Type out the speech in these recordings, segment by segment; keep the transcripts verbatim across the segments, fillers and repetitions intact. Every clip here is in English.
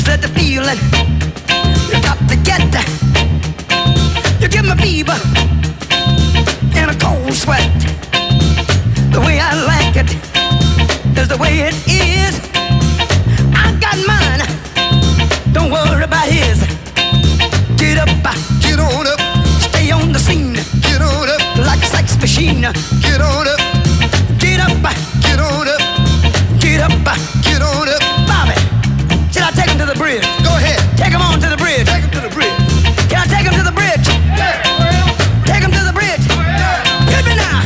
let the feeling you got to get. You give me fever and a cold sweat. The way I like it is the way it is. I got mine, don't worry about his. Get up, get on up, stay on the scene. Get on up, like a sex machine. Get on up, get up, get on up, get up, get on up. Bobby, should I take him to the bridge? Go ahead, take him on to the bridge. Take him to the bridge. Can I take him to the bridge? Yeah. Take him to the bridge. Yeah. Hit me now.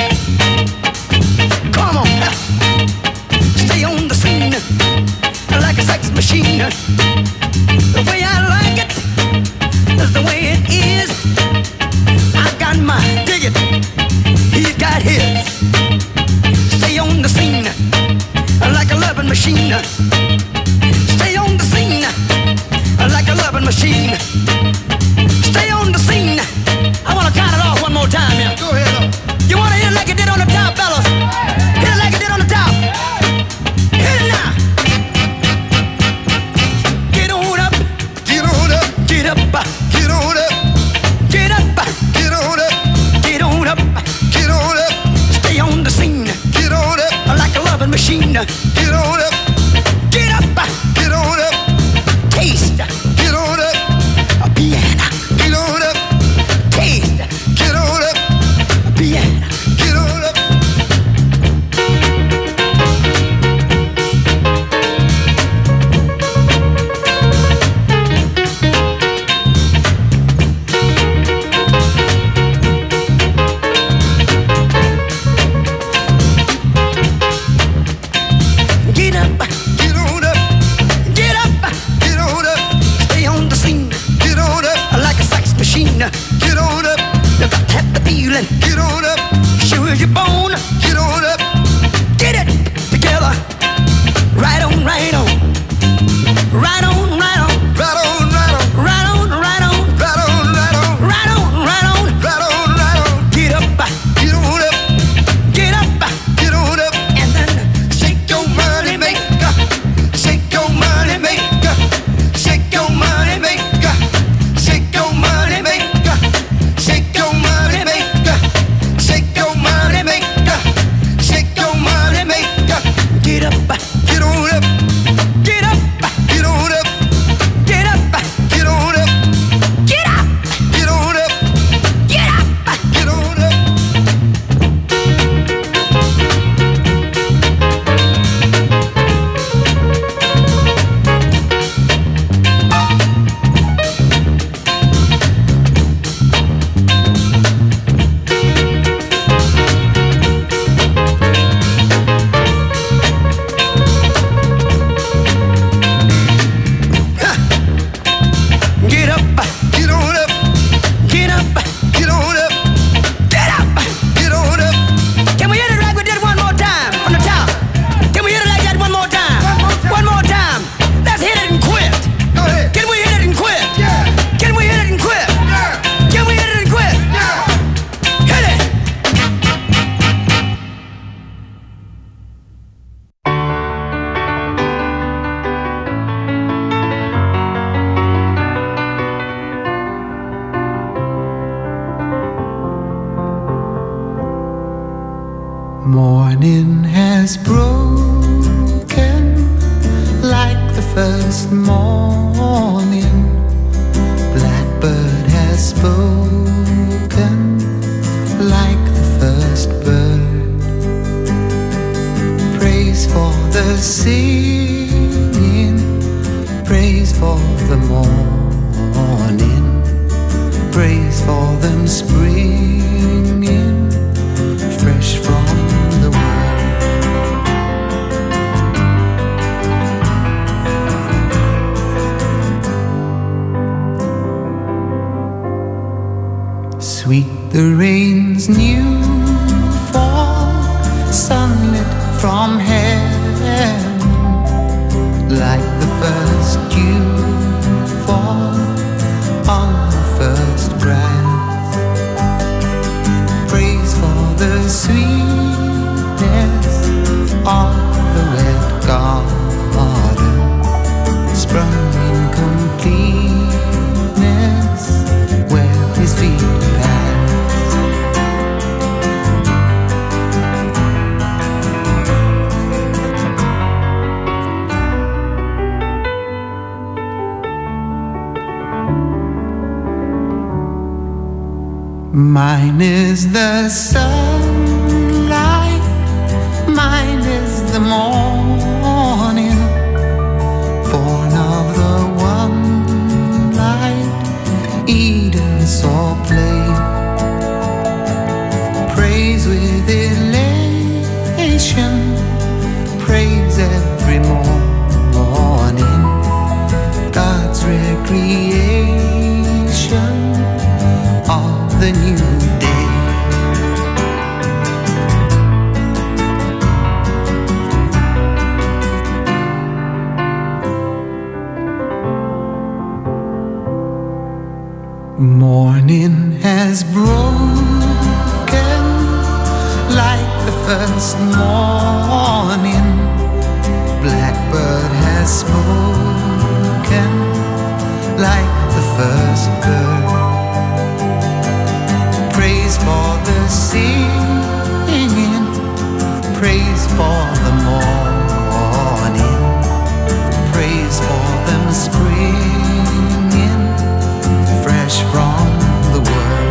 Come on, stay on the scene like a sex machine. The way I like it is the way it is. I got mine, dig it. He's got his. Stay on the scene like a loving machine. Stay on the scene like a loving machine. Stay on the scene. I want to count it off one more time here. Go ahead. You want to hit it like it did on the top, fellas? Hit it like it did on the top. Hit it now. Get on up. Get on up. Get up. Get on up. Get up. Get on up. Get on up. Get on up. Stay on the scene. Get on up. Like a loving machine. Get on up. Get up. Get on up. Taste. Get on up. A piano. Get on up. Taste. Get on up. A piano. Get on up. Get up. Get on up. Get up. Get on up. Stay on the scene. Get on up. Like a sex machine. Get on up. You got to have the feeling. Get on up. Sure as you're born. Get on up. Get it together. Right on, right on. Right on, right on. Right on, right on. Right on, right on. Right on, right on. Right on, right on. Right on, right on. Get up. Get on up. Get up. Get on up. And then shake your money maker. Shake your money maker. Shake your money maker. Shake your money maker. Shake your money maker. Shake your money maker. Shake your money maker. Get up. Get on up. Get up. Get on up. Get up. Get on up. Get up. Get on up. Get up. Get on up. Get up, get on up, get up, get on up, get up, get on up. Can we hit it like we did one more time from the top? Can we hit it like that one more time? One more time. Let's hit it and quit. Go ahead. Can we hit it and quit? Yeah. Can we hit it and quit? Yeah. Can we hit it and quit? Yeah. Hit it. Morning has broken like the first morning. Blackbird has spoken like the first bird. Praise for the singing, praise for the morning, praise for them springing fresh from the world. Sweet the rain's new fall, sunlit from heaven, like the first dew fall on the first grass. Praise for the sweetness of the wet garden sprung Mine is the sunlight, mine is the morning, born of the one light, Eden saw play. Praise with elation, praise every morning, God's recreation of the new day. Morning has broken like the first morning. Blackbird has spoken like the first bird. Praise for the singing, praise for the morning, praise for them springing fresh from the word.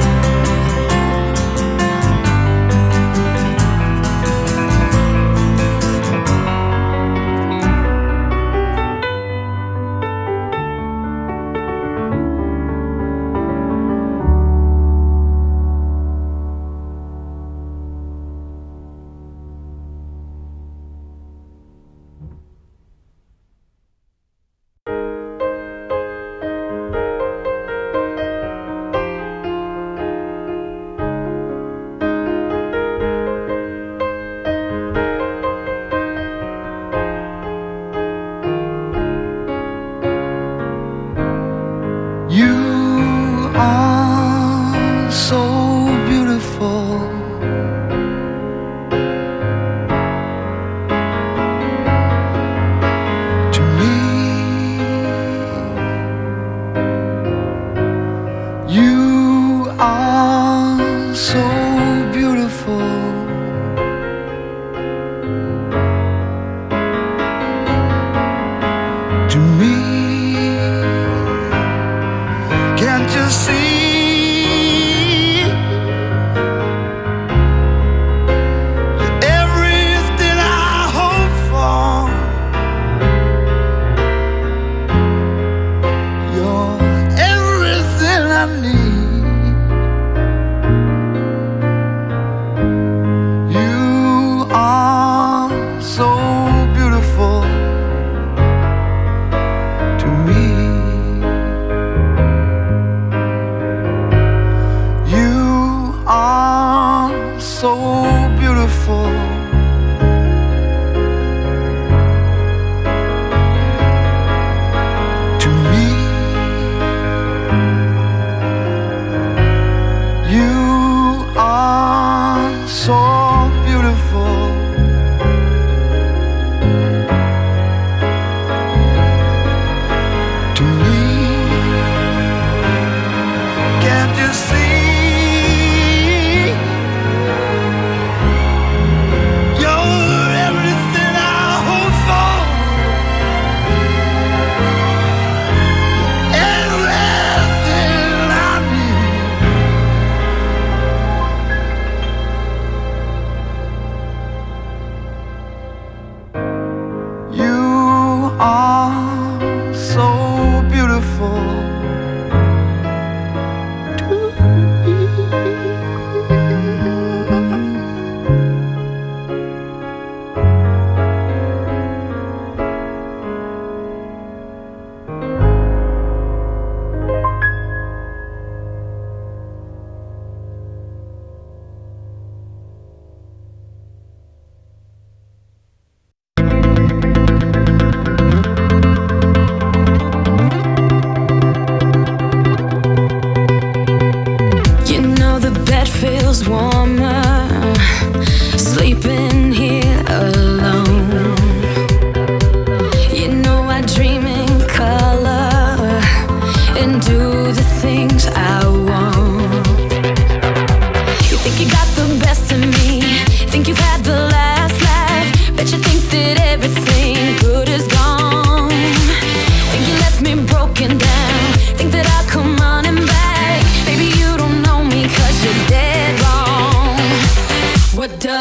Broken down, think that I'll come running back. Baby, you don't know me 'cause you're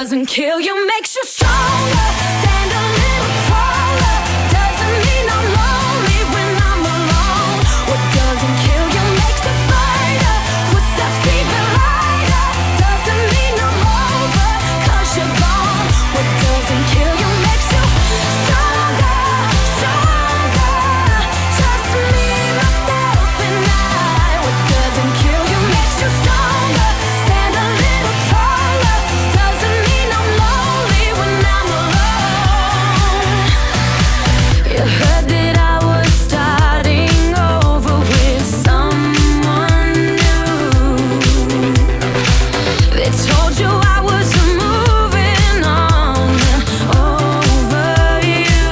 doesn't kill you makes you stronger. Stand a little taller. Doesn't mean I'm lonely when I'm alone. What doesn't kill you makes a fighter. Footsteps even lighter. Doesn't mean I'm over, cause you're gone. What doesn't kill you makes you stronger, stronger. Just me, myself, and I. What doesn't kill you makes you stronger. Stand a little taller. Doesn't mean I'm lonely when I'm alone. You heard that I was starting over with someone new. They told you I was moving on over you.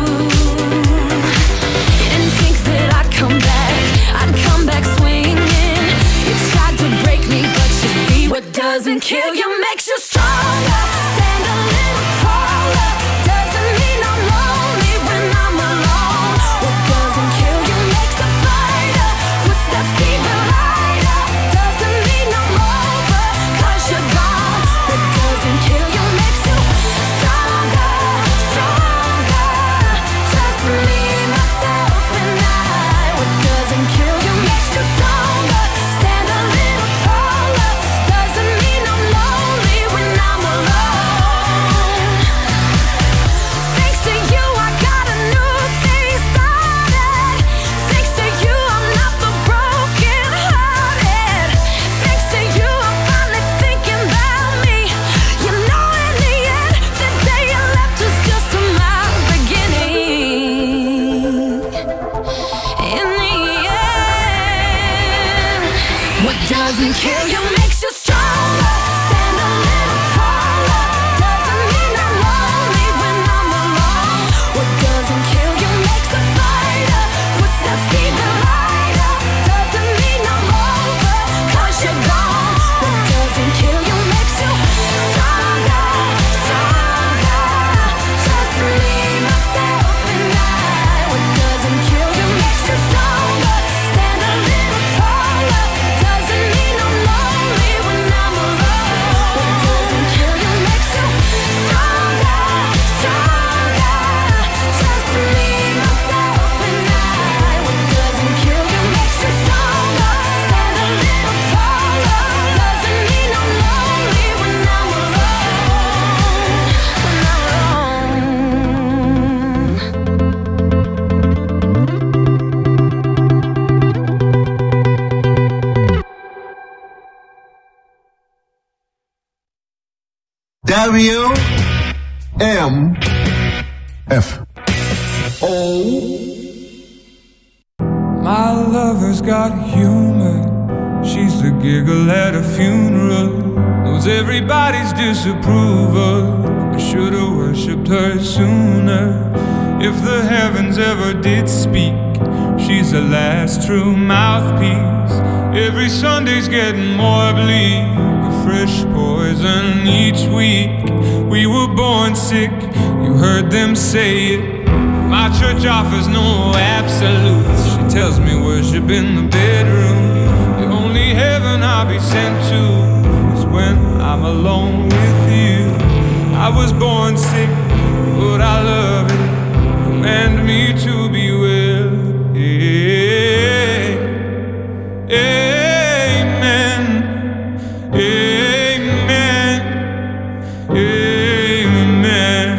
You didn't think that I'd come back, I'd come back swinging. You tried to break me, but you see what doesn't kill you makes you stronger. Stand a little taller. Doesn't mean I'm lonely when I'm alone. What doesn't kill you makes a fighter. Footsteps even lighter. Doesn't mean I'm over, cause you're gone. What doesn't kill you makes you stronger, stronger. Just me, myself, and I. What doesn't kill you makes you stronger. Stand a little taller. Doesn't mean I'm lonely when I'm alone. Thanks to you, I got a new thing started. Thanks to you, I'm not the broken hearted. Thanks to you, I'm finally thinking about me. You know, in the end, the day you left was just my beginning. In the end, what doesn't kill you makes you stronger. Stand a little taller. Doesn't mean I'm lonely when I'm alone. What doesn't kill you makes a fighter. Footsteps even lighter. Doesn't mean I'm over, cause you're gone. What doesn't kill you makes you stronger, stronger. Just me, myself, and I. What doesn't kill you makes you stronger. Stand a little taller. Doesn't mean I'm lonely when I'm alone. What doesn't kill you makes you stronger, stronger. Just me, myself, and I. What doesn't kill you makes you stronger. Stand a little taller. Doesn't mean I'm lonely when I'm alone. When I'm W M F O. My lover's got humor. She's the giggle at a funeral. Knows everybody's disapproval. I should've worshipped her sooner. If the heavens ever did speak, she's the last true mouthpiece. Every Sunday's getting more bleak. A fresh poison each week. We were born sick, you heard them say it. My church offers no absolutes. She tells me worship in the bedroom. The only heaven I'll be sent to is when I'm alone with you. I was born sick, but I love it. Command me to be well. Yeah. Amen. Amen. Amen.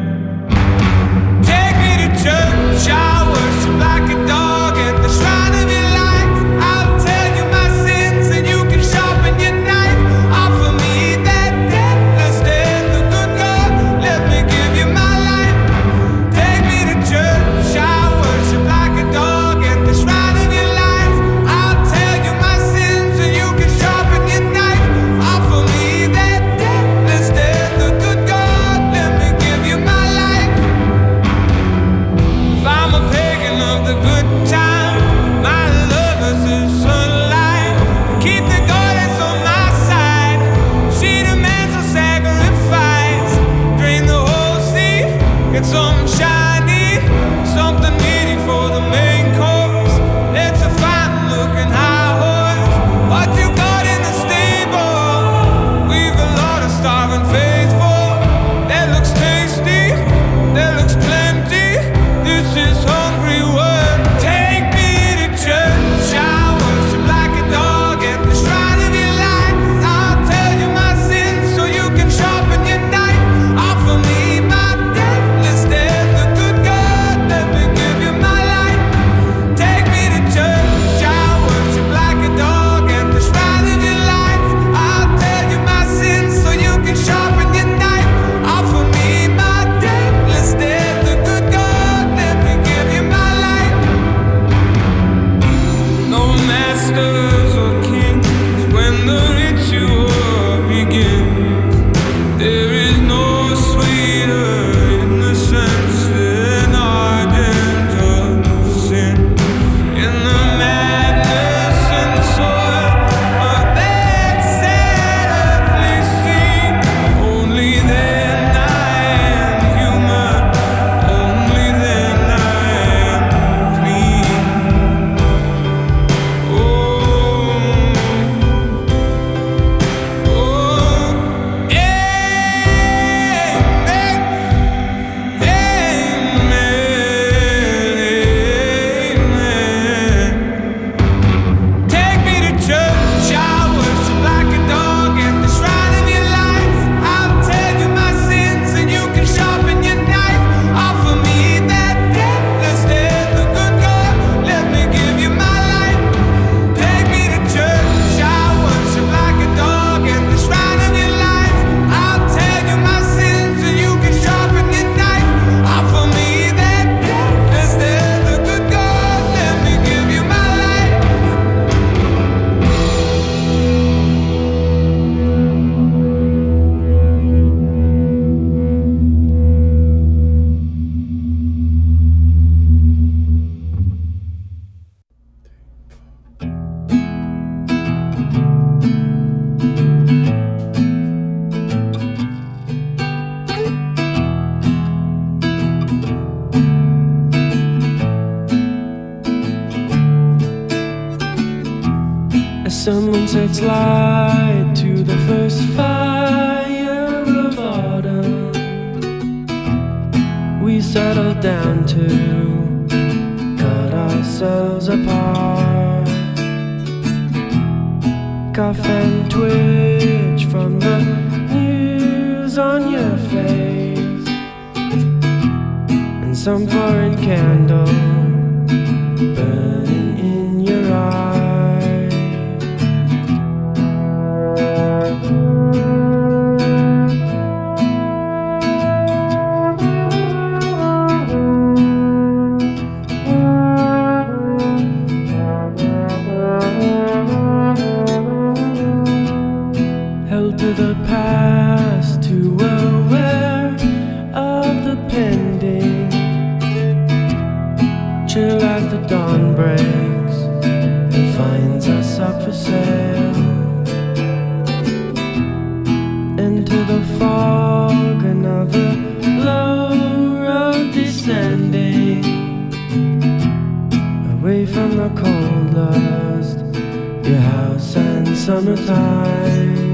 Take me to church, I worship like a dog at the shrine of your life. I'll tell you my sins and you can sharpen your knife. Offer me that deathless death, the good God, let me give you my life. Take me to church, I worship like a dog at the shrine of your life. I'll tell you my sins and you can sharpen your knife. Offer me that deathless death, the good God, let me give you my life. If I'm a pagan of the good time, my lover's the sunlight. Keep the goddess on my side. She demands a sacrifice. Drain the whole sea, get something shiny, something meaty for the main course. Let's a fine looking high horse. What you got in the stable? We've a lot of starving faithful. As someone sets light to the first fire of autumn, we settle down to cut ourselves apart. Cough and twitch from the news on your face, and some foreign candle burning in your eyes. Held to the past, too aware of the pending. Chill as the dawn breaks and finds us up for sale. Into the fog, another low road descending, away from the cold lust, your house and summertime.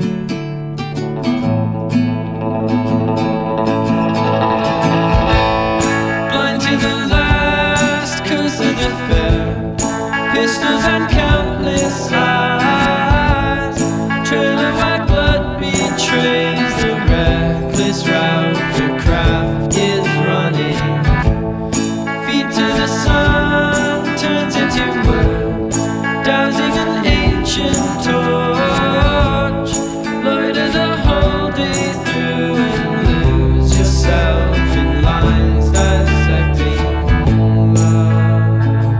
Blind to the last curse of the fair, pistols and countless eyes. Trail of white blood betrays the reckless route your craft is running. Feet to the sun turns into wood, dousing an ancient torch. Loiter the whole day through and lose yourself in lines dissecting love.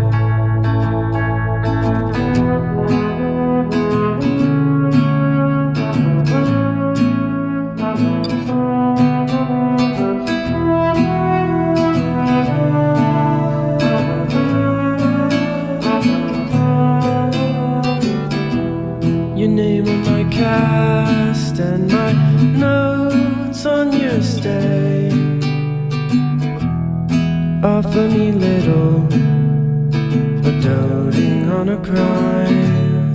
Your name on my cast and my notes on your stay offer me little, but doting on a crime.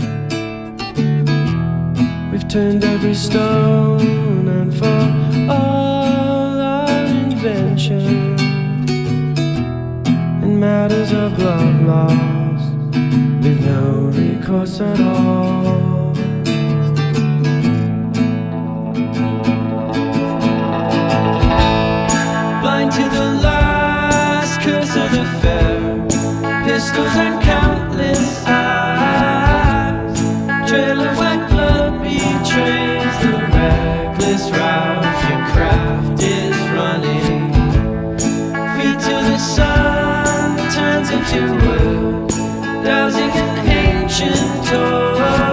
We've turned every stone, and for all our invention in matters of love lost, we've no recourse at all. Blind to the last curse of the fair, pistols and countless eyes. Trail of white blood betrays the reckless route your craft is running. Feet to the sun turns into wood, dousing an ancient torch.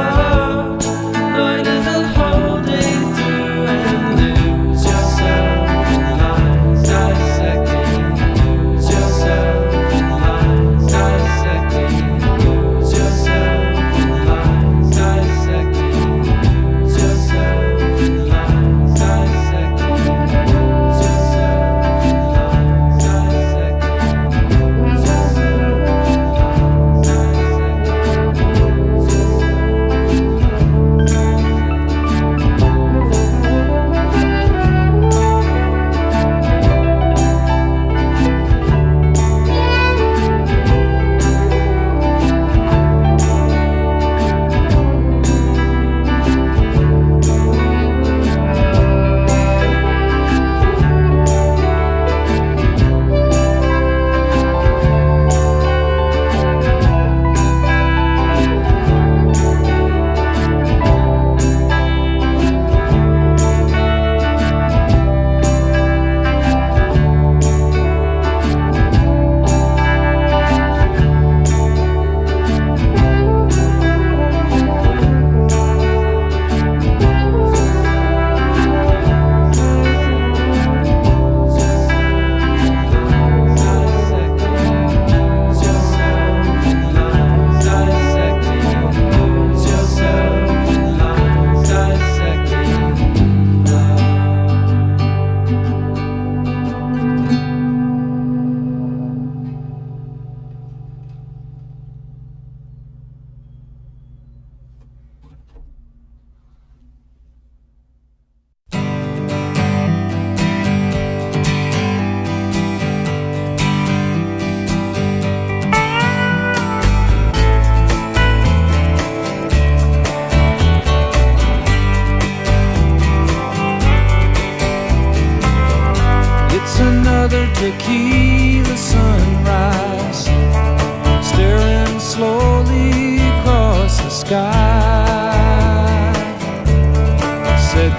tequila sunrise, staring slowly across the sky, said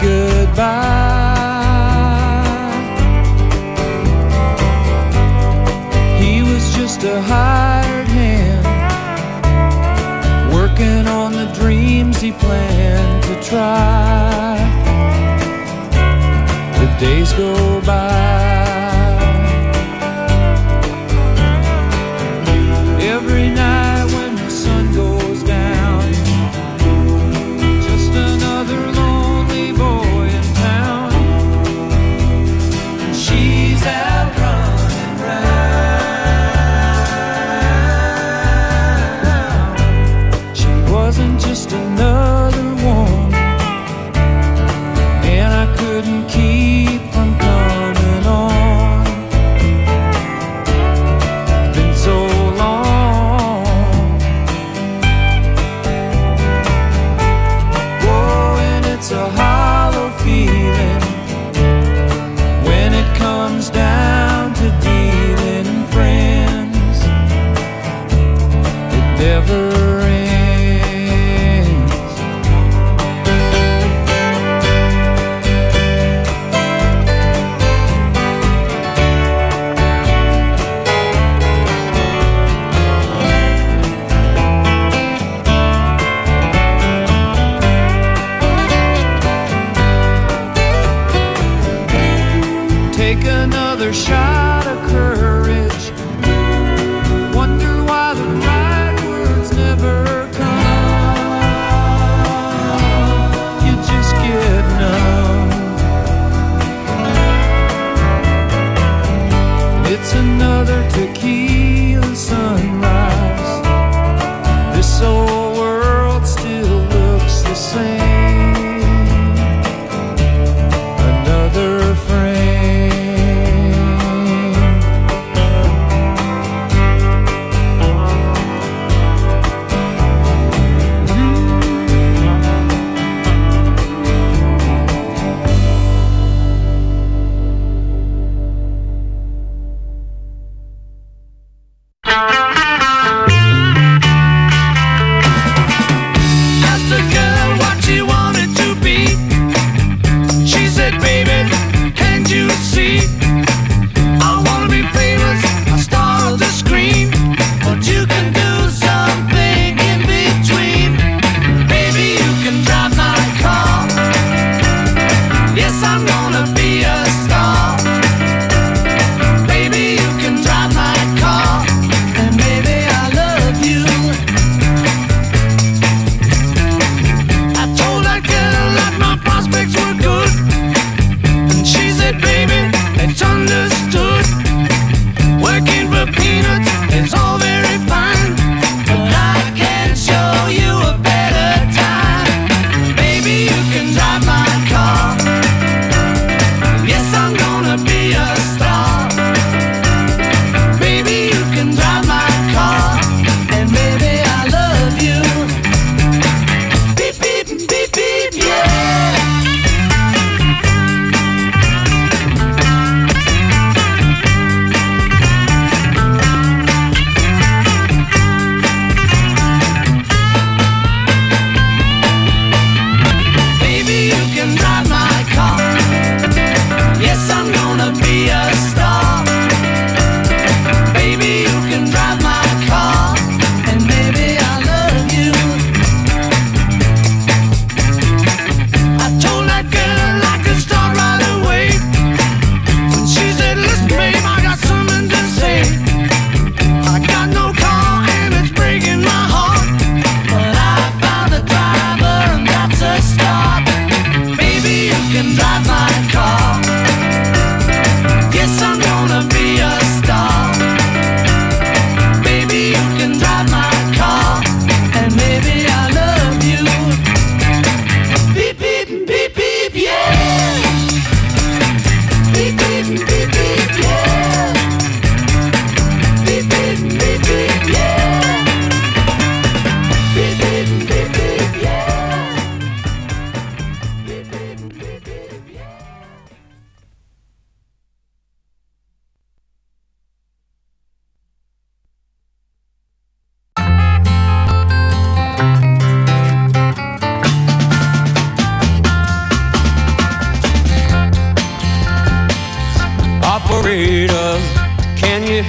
goodbye. He was just a hired hand, working on the dreams he planned to try. The days go by, every night when the sun goes down, just another lonely boy in town. She's out running round. She wasn't just another woman, and I couldn't keep from coming on. Been so long. Oh, and it's a hollow feeling when it comes down to dealing in friends. It never ends. Take another shot of courage, wonder why the right words never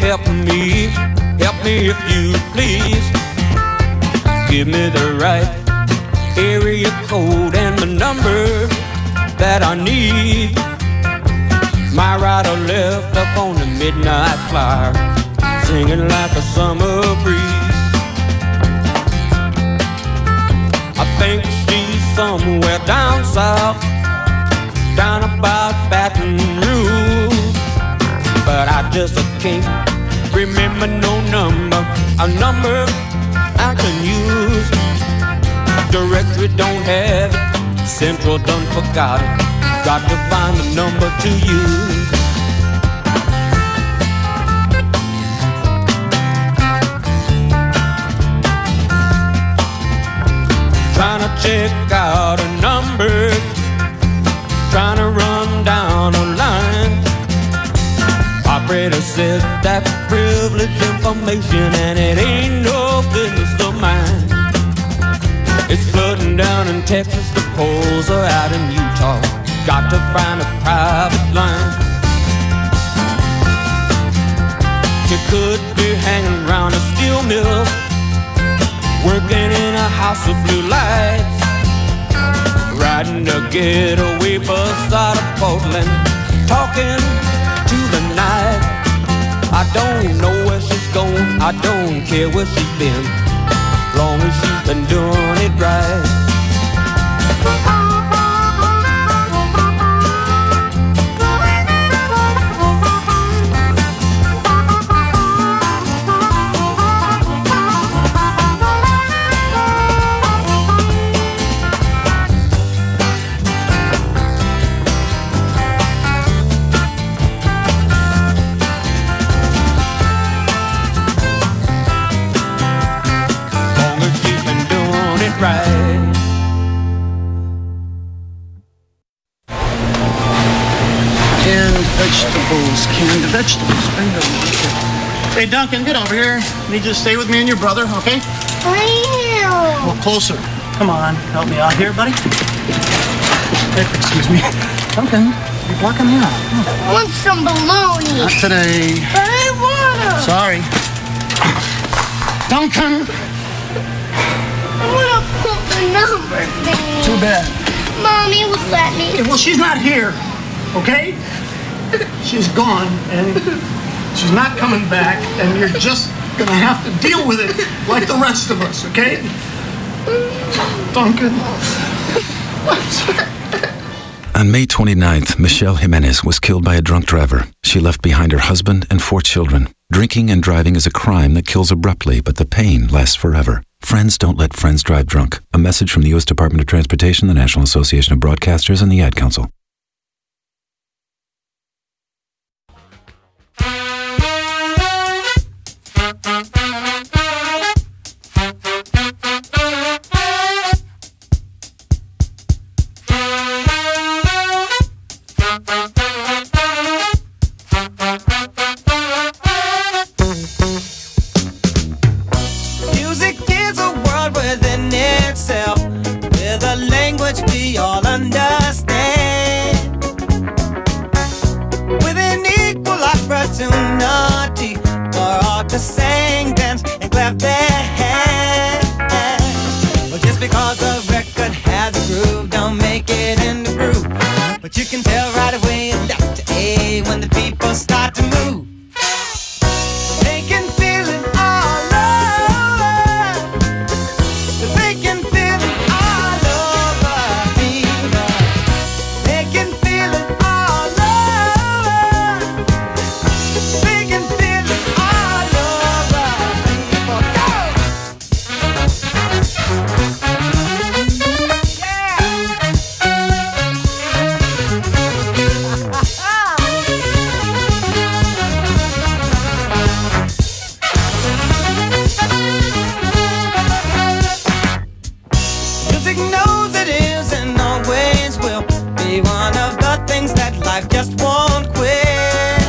help me, help me if you please. Give me the right area code and the number that I need. My right or left up on the midnight flyer, singing like a summer breeze. I think she's somewhere down south, down about Baton Rouge, but I just can't remember no number, a number I can use. Directory don't have it, Central done forgot it. Got to find a number to use. Trying to check out a number, trying to run down a line. Operator says that's privileged information and it ain't no business of mine. It's flooding down in Texas, the polls are out in Utah. Got to find a private line. She could be hanging around a steel mill, working in a house of blue lights, riding a getaway bus out of Portland, talking to the night. I don't know where she's going, I don't care where she's been, long as she's been doing it right. Vegetables, canned vegetables. Bingo. Hey, Duncan, get over here. Need you to stay with me and your brother, okay? Wow. Well, closer. Come on, help me out here, buddy. Hey, excuse me. Duncan, you're blocking me out. I want some bologna. Not today. But I want them. Sorry. Duncan! I want to put the number thing. Too bad. Mommy would let me. Yeah, well, she's not here, okay? She's gone, and she's not coming back, and you're just gonna have to deal with it like the rest of us, okay? Duncan. On May twenty-ninth, Michelle Jimenez was killed by a drunk driver. She left behind her husband and four children. Drinking and driving is a crime that kills abruptly, but the pain lasts forever. Friends don't let friends drive drunk. A message from the U S Department of Transportation, the National Association of Broadcasters, and the Ad Council. Music is a world within itself, with a language we all understand, with an equal opportunity for all to sing, dance, and clap their hands. Well, just because the record has a groove, don't make it in the groove. But you can tell right away left to A when the people start to move. They can feel it all over. They can feel it all over me. They can feel it all over. They can feel it all over me. Music knows it is and always will be one of the things that life just won't quit.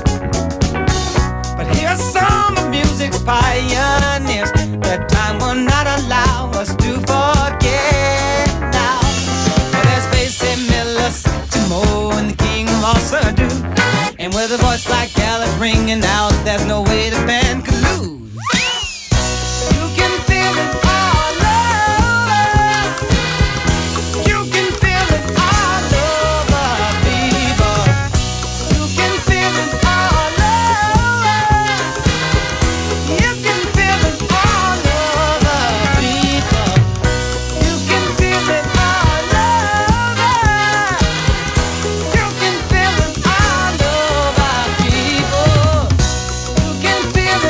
But here are some of music's pioneers that time will not allow us to forget now. Well, there's Basie Miller, Satchmo, and the King of all Surdo, and with a voice voice like bells ringing out. There's no way the band could lose. You can feel it all over. You can feel it all over, people. You can feel it all over. You can feel it all over, people. You can feel it all over. You can feel it all over, people. You can feel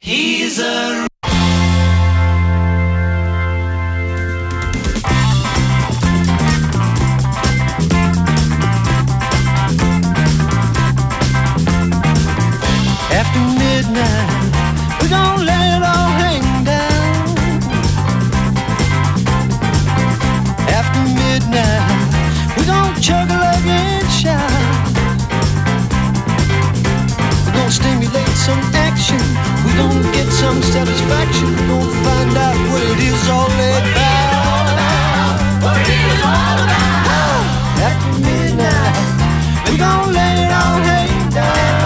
He's a After midnight, we're gonna let it all hang down. After midnight, we're gonna chug a lug and shout. We're gonna stimulate some action. We're gonna get some satisfaction. We're gonna find out what it is all about. What it is all about. After midnight, we're gonna let it all hang down.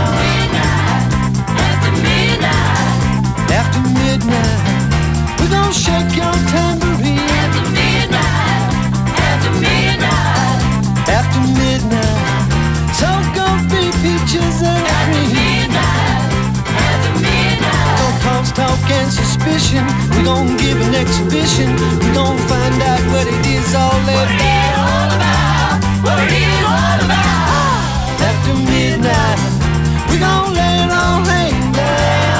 After midnight, we're gonna shake your tambourine. After midnight, after midnight, after midnight, so gonna be peaches and cream. After midnight, after midnight, don't cause talk and suspicion. We're gonna give an exhibition. We're gonna find out what it is all about. What it is all about. After midnight, we're gonna let it all hang down.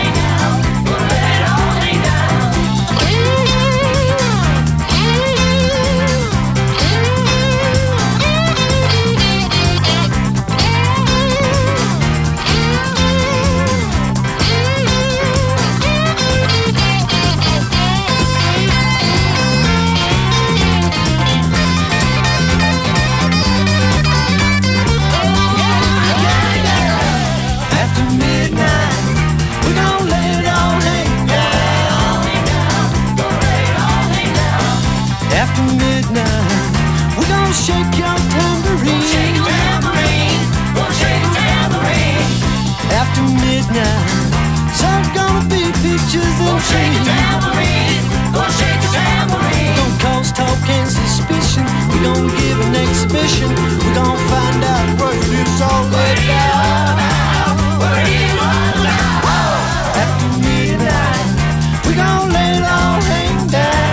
After midnight, we're gonna shake your tambourine. Shake your tambourine, we'll shake your tambourine. After midnight, so gonna be peaches and cream. Shake your tambourine, we'll shake your tambourine. Don't cause talk and suspicion. We're gonna give an exhibition. We're gonna find out what it is all about. What it is all about. After midnight, we're gonna let it all hang down.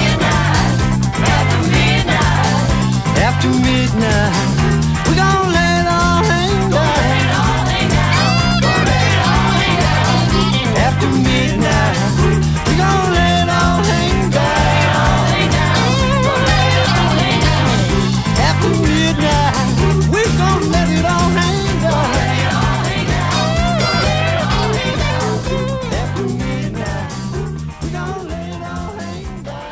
After midnight, we're gonna let it all hang down. After midnight, we're gonna let it all hang down. After midnight, we're gonna let it all hang down. After midnight, we're gonna let it all hang down.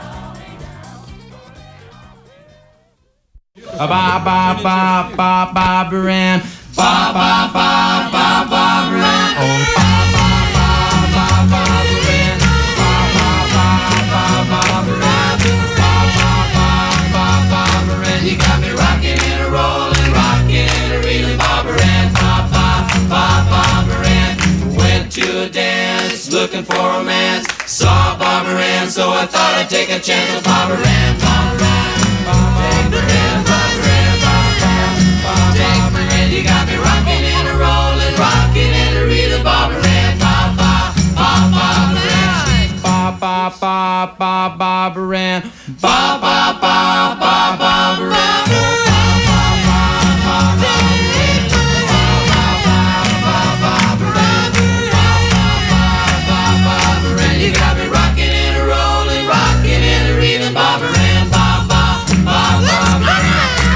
Ba ba ba ba ba Barbara Ann, ba ba ba ba Barbara Ann, oh ba ba ba ba Barbara Ann, ba ba ba ba Barbara Ann, ba ba ba ba Barbara Ann. You got me rocking and a rolling, rocking and a reeling, Barbara Ann, ba ba ba Barbara Ann. Went to a dance, looking for romance, saw Barbara Ann, so I thought I'd take a chance with Barbara Ann, Barbara Ann, Barbara Ann. You got me rocking and a rolling, rocking and a reeling, Barbara Ann, ba ba ba Barbara Ann, ba ba ba ba Barbara Ann, ba ba ba ba Barbara Ann. You got me rocking and a rolling, rocking and a reeling, Barbara Ann, ba ba ba Barbara Ann.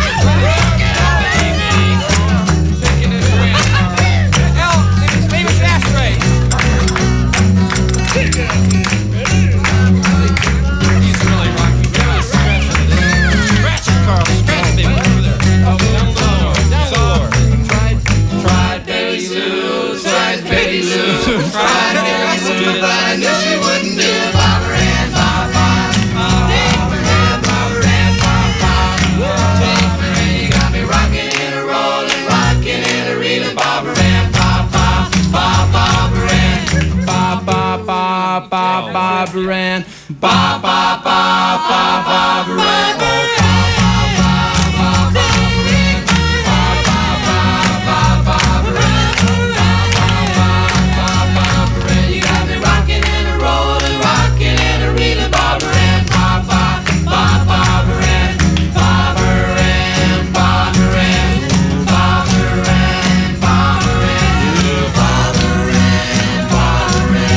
Barbara Ann, ba ba ba ba Barbara Ann, oh ba ba ba ba Barbara Ann, ba ba ba ba Barbara Ann, ba ba ba ba Barbara Ann. You got me rocking and a rolling, rocking and a reeling, Barbara Ann, ba ba ba Barbara Ann, Barbara Ann, Barbara Ann, Barbara Ann, Barbara Ann, Barbara Ann, Barbara Ann.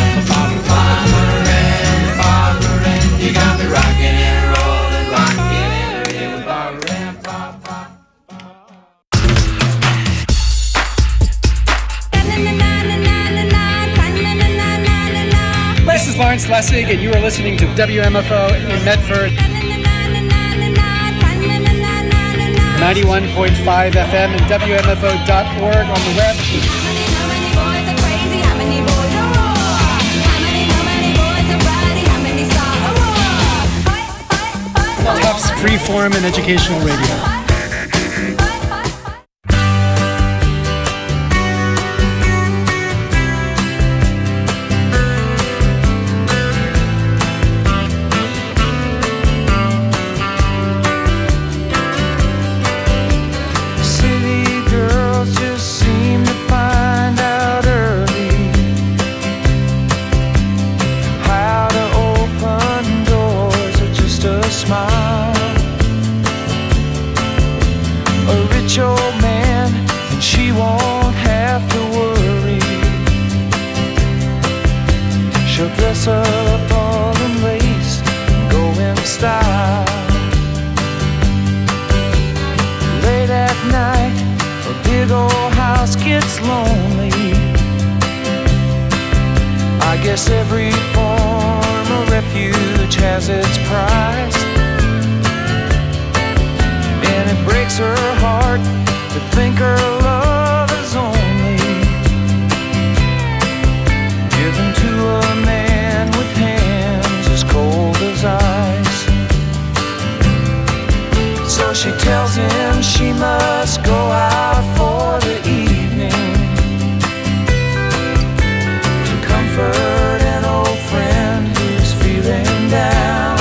Schlesig, and you are listening to W M F O in Medford. ninety-one point five F M and W M F O dot org on the web. Tufts Freeform and Educational Radio. Dress up all in lace and go in style. Late at night, a big old house gets lonely. I guess every form of refuge has its price, and it breaks her heart to think her love is only given to a man with hands as cold as ice. So she tells him she must go out for the evening to comfort an old friend who's feeling down.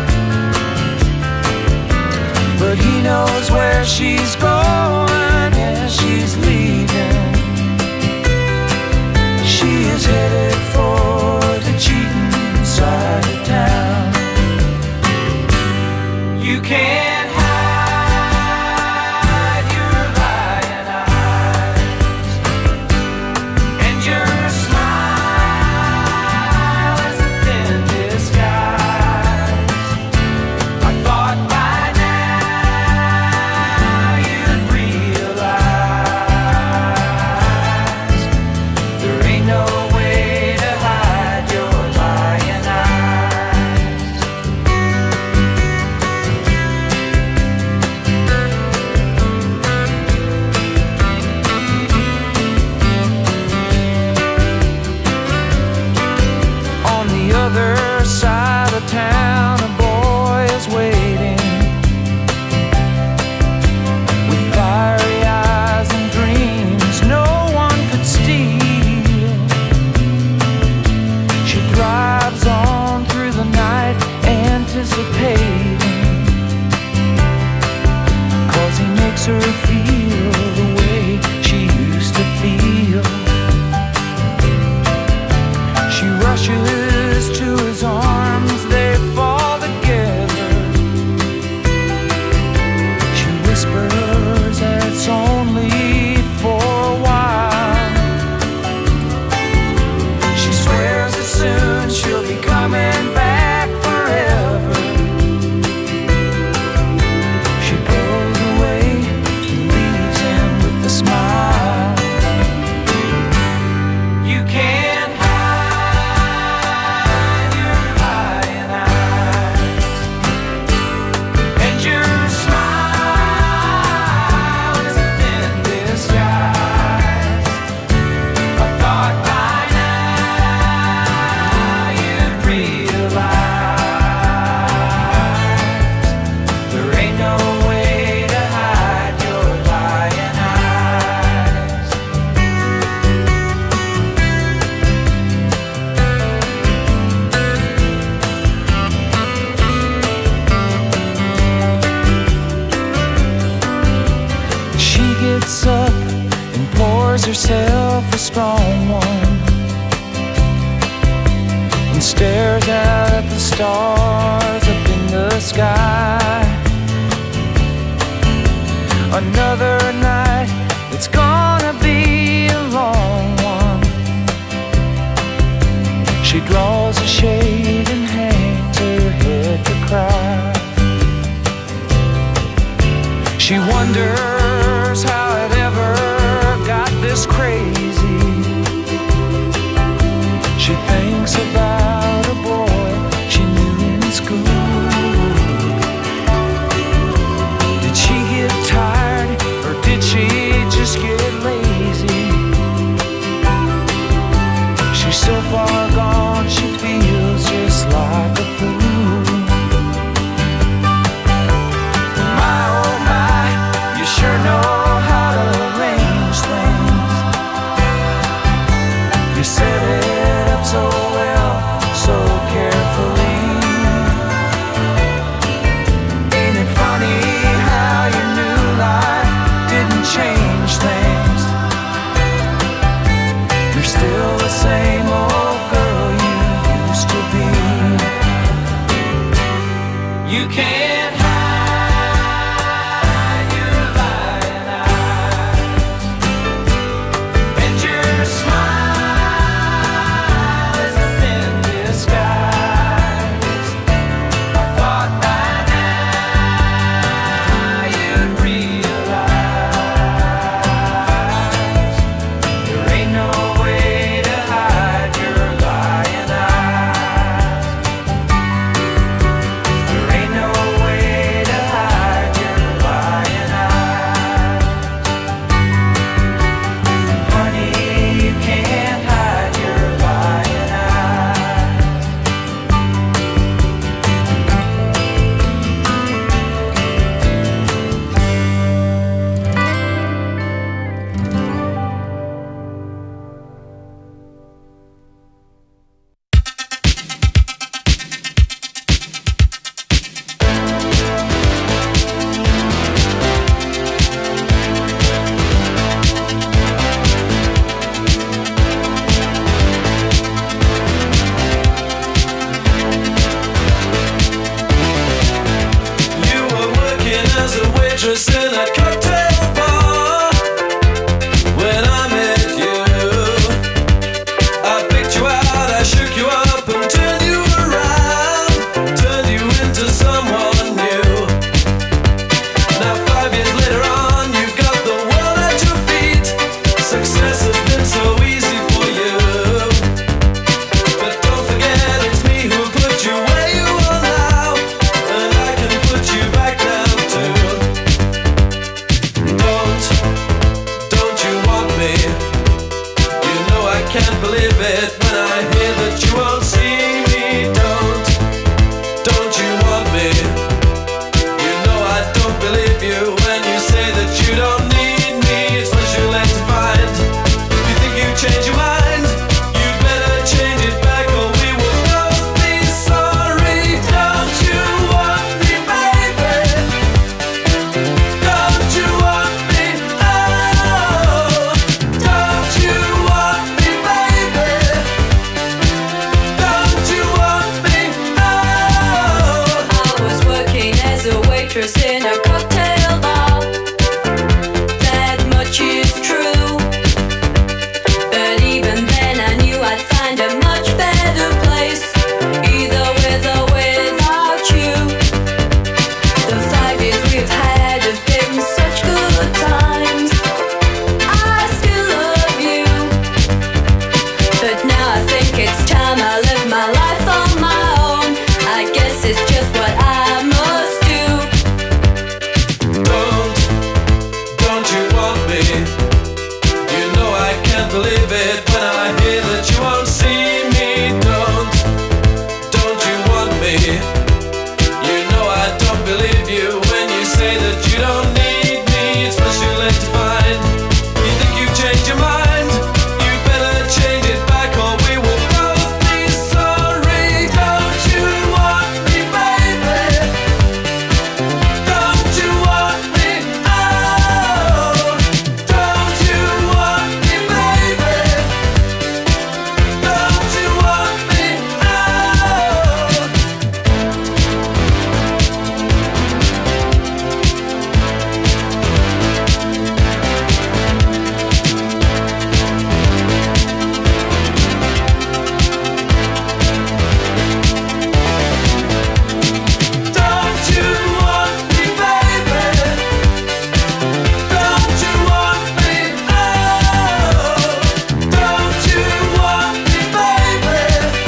But he knows where she's going as she's leaving. She is headed for the cheating side of town. You can't hide your lying eyes, and your smile is a thin disguise. I thought by now you'd realize there ain't no other side of town. A boy is waiting with fiery eyes and dreams no one could steal. She drives on through the night anticipating, 'cause he makes her feel the way she used to feel. She rushes to his arms, they fall together. She whispers that it's only for a while. She swears that soon she'll be coming back forever. She pulls away and leaves him with a smile. You can't up and pours herself a strong one and stares out at the stars up in the sky. Another night, it's gonna be a long one. She draws a shade and hangs her head to cry. She wonders how it ever got this crazy. She thinks about a boy can't believe it when I hear that you won't see me. Don't, don't you want me? You know I don't believe you when you say that you don't need me. It's much too late to find. You think you change your mind? You'd better change it back or we will both be sorry. Don't you want me, baby? Don't you want me? Oh, don't you want me, baby? Don't you want me? Oh. I was working as a waitress in a cocktail bar. That much is true. But even then I knew I'd find a much better place, either with or without you. The five years we've had have been such good times. I still love you, but now I think it's time I live my life on my own. I guess it's just what I must do. Don't, don't you want me? You know I can't believe it when I hear that you won't see me. Don't, don't you want me? You know I don't believe you when you say that you don't need me. It's much too late to find. You think you've changed your mind? You better change it back or we will both be sorry. Don't you want me, baby? Don't you want me? Oh, don't you want me, baby? Don't you want me? Don't you want me, baby? Don't you want me? Oh, don't you want me, baby?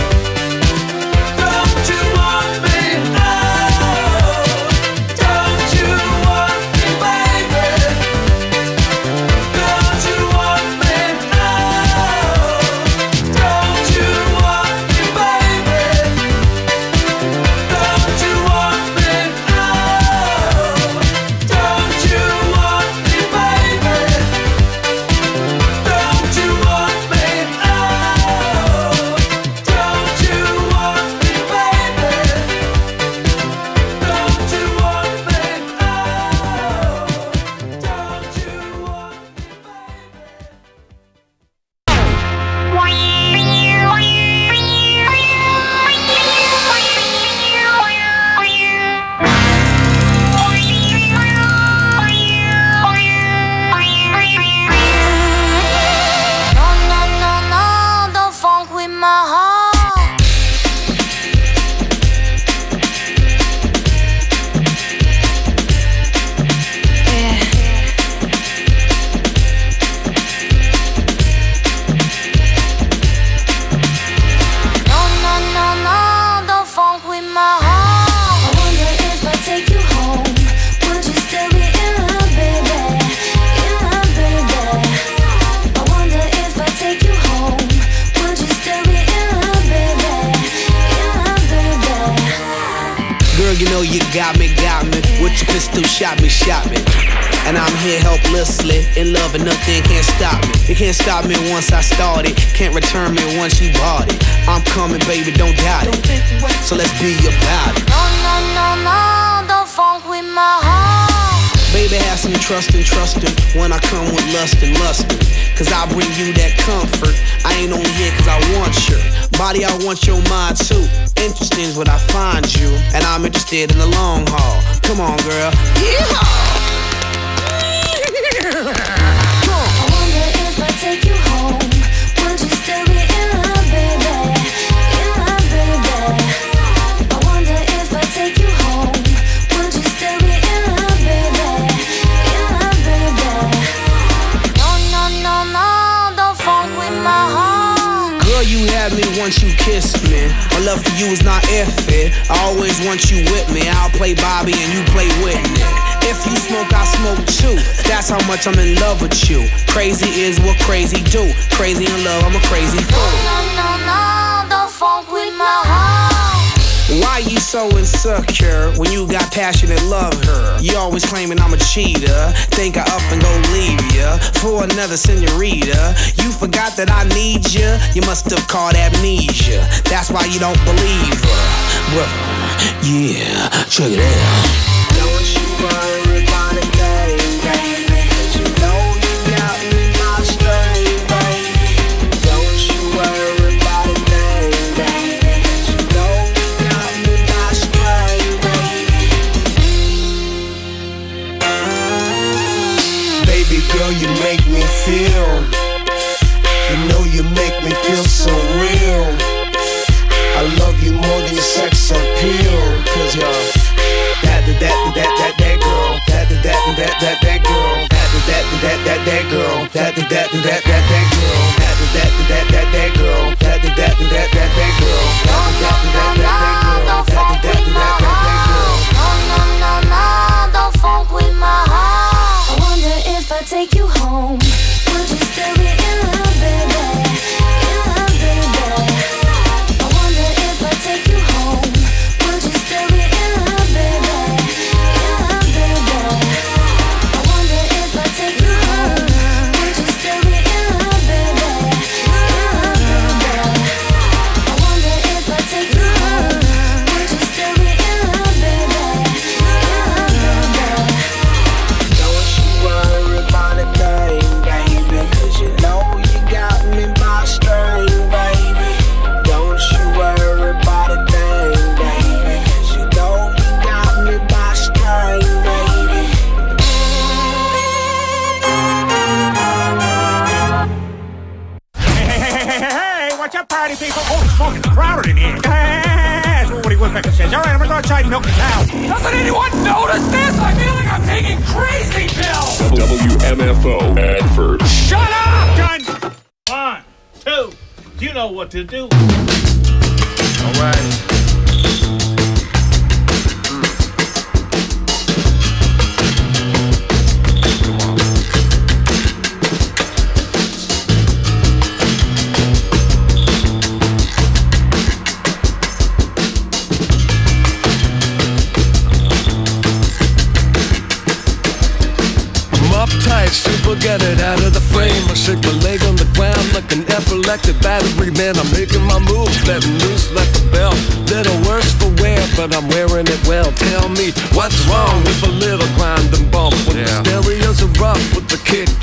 Don't you want me? Oh, don't you want me, baby? Don't you want me? Oh, don't you want me, baby? Don't you want me? Oh, don't you want me, baby? Don't you want me? Oh, don't you want me, baby? Don't you want me? No, no, no, no, don't funk with my heart. Yeah. No, no, no, no, don't funk with my heart. I wonder if I take you home, would you still be in love, baby? In love, baby. I wonder if I take you home, would you still be in love, baby? In love, baby. Girl, you know you got me, got me. With your pistol, shot me, shot me. And I'm here helplessly, in love and nothing can't stop me. You can't stop me once I started, can't return me once you bought it. I'm coming, baby, don't doubt it. So let's be about it. No, no, no, no, don't funk with my heart. Baby, have some trust and trustin' when I come with lust and lustin'. Cause I bring you that comfort. I ain't only here cause I want your body, I want your mind too. Interesting is what I find you, and I'm interested in the long haul. Come on, girl. Yeehaw! I wonder if I take you home, would you still be in love, baby? In love, baby. I wonder if I take you home, would you still be in love, baby? In love, baby. No, no, no, no, don't funk with my heart. Girl, you had me once you kissed me. My love for you is not iffy. I always want you with me. I'll play Bobby and you play Whitney. If you smoke, I smoke too. That's how much I'm in love with you. Crazy is what crazy do. Crazy in love, I'm a crazy fool. No, no, no, don't funk with my heart. Why you so insecure when you got passionate love her? You always claiming I'm a cheater. Think I up and go leave ya for another senorita. You forgot that I need ya. You must have caught amnesia. That's why you don't believe her. Well, yeah, check it out. Don't you worry about a thing, baby. 'Cause you know you got me my string, baby. Don't you worry about a thing, baby. 'Cause you know you got me my string, baby. Baby girl, you make me feel. You know you make me feel so real. I love you more than your sex appeal. 'Cause you're that, that, that, that, that, that girl. That, that, that, that, that, that girl. That, that, that, that, that girl. That, that, that, that, that, that girl. That, that, that, that, that girl. That, that, that, that, that, that girl. That, that, that, that, that girl. That, that, that, that, that girl. No, no, no, no, don't funk with my heart. I wonder if I take you home, would you still be in love, baby? In love, baby. I wonder if I take you home, would you still be in love, baby? In love, baby. I wonder if I take you home, would you still be in love, baby? In love, baby. I wonder if I take you home, would you still be in love, baby? In love, baby. Don't you worry about a thing, baby. 'Cause you know you got me by string, baby. Don't you worry about a thing, baby. 'Cause you know you got me by string, baby. Hey, hey, hey, hey, hey, hey, watch out, party people. Oh, it's fucking crowded in here. Hey, that's what Woody Woodpecker says. All right, I'm gonna go outside and milk the cow. Doesn't anyone notice this? I feel like I'm taking crazy pills. W M F O Advert. Shut up! Done. One, two. You know what to do. All right. Super, get it out of the frame. I shake my leg on the ground like an epileptic battery, man. I'm making my moves, letting loose like a bell. Little worse for wear, but I'm wearing it well. Tell me, what's wrong with a little grind and bump? When the stereos are rough with the kick